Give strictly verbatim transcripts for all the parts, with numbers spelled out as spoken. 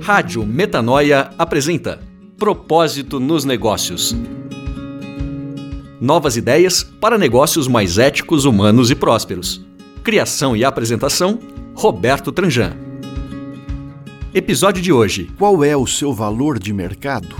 Rádio Metanoia apresenta Propósito nos Negócios. Novas ideias para negócios mais éticos, humanos e prósperos. Criação e apresentação, Roberto Tranjan. Episódio de hoje. Qual é o seu valor de mercado?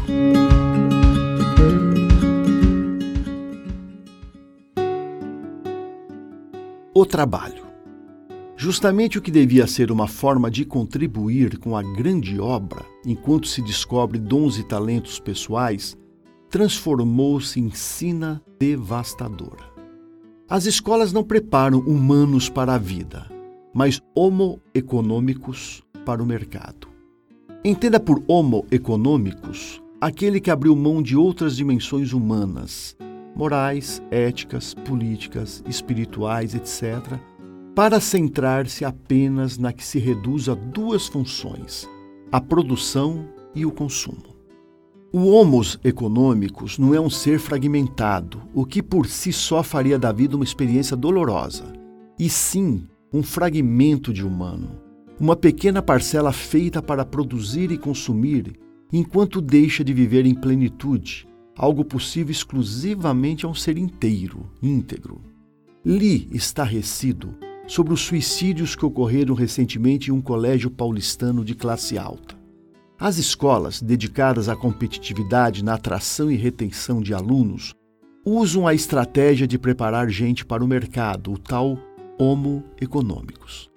O trabalho. Justamente o que devia ser uma forma de contribuir com a grande obra, enquanto se descobre dons e talentos pessoais, transformou-se em sina devastadora. As escolas não preparam humanos para a vida, mas homo econômicos para o mercado. Entenda por homo econômicos aquele que abriu mão de outras dimensões humanas, morais, éticas, políticas, espirituais, etcétera, para centrar-se apenas na que se reduz a duas funções, a produção e o consumo. O homos econômicos não é um ser fragmentado, o que por si só faria da vida uma experiência dolorosa, e sim um fragmento de humano, uma pequena parcela feita para produzir e consumir, enquanto deixa de viver em plenitude, algo possível exclusivamente a um ser inteiro, íntegro. Li estarrecido sobre os suicídios que ocorreram recentemente em um colégio paulistano de classe alta. As escolas, dedicadas à competitividade na atração e retenção de alunos, usam a estratégia de preparar gente para o mercado, o tal homo econômicos.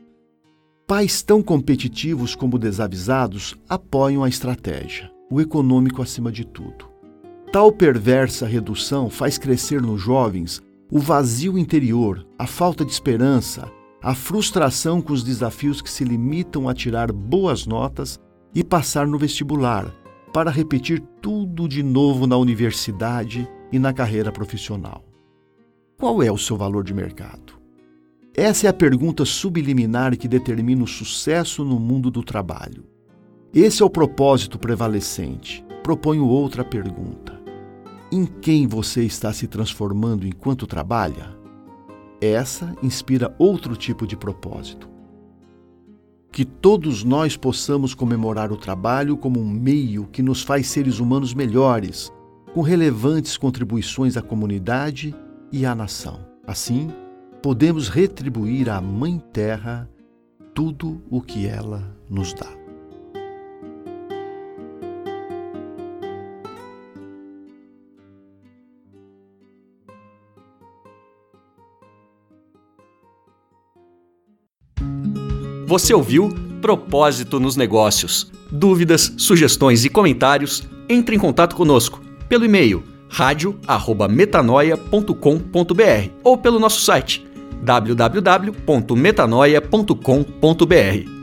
Pais tão competitivos como desavisados apoiam a estratégia, o econômico acima de tudo. Tal perversa redução faz crescer nos jovens o vazio interior, a falta de esperança, a frustração com os desafios que se limitam a tirar boas notas e passar no vestibular, para repetir tudo de novo na universidade e na carreira profissional. Qual é o seu valor de mercado? Essa é a pergunta subliminar que determina o sucesso no mundo do trabalho. Esse é o propósito prevalecente. Proponho outra pergunta. Em quem você está se transformando enquanto trabalha? Essa inspira outro tipo de propósito. Que todos nós possamos comemorar o trabalho como um meio que nos faz seres humanos melhores, com relevantes contribuições à comunidade e à nação. Assim, podemos retribuir à Mãe Terra tudo o que ela nos dá. Você ouviu Propósito nos Negócios. Dúvidas, sugestões e comentários, entre em contato conosco pelo e-mail rádio arroba metanoia ponto com ponto b r ou pelo nosso site w w w ponto metanoia ponto com ponto b r.